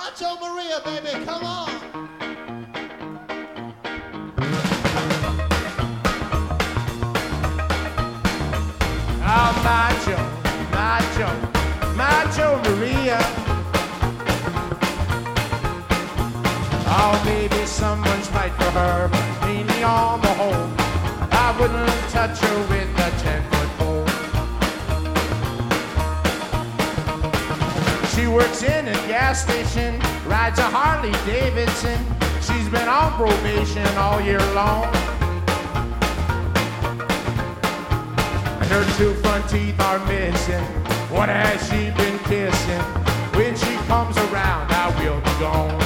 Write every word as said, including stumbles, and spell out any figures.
Macho Maria, baby, come on. Oh, Macho, Macho, Macho Maria. Oh, maybe someone's right for her, but mainly on the whole, I wouldn't touch her with a ten-foot pole. She works in a gas station, rides a Harley Davidson. She's been on probation all year long. And her two front teeth are missing. What has she been kissing? When she comes around, I will be gone.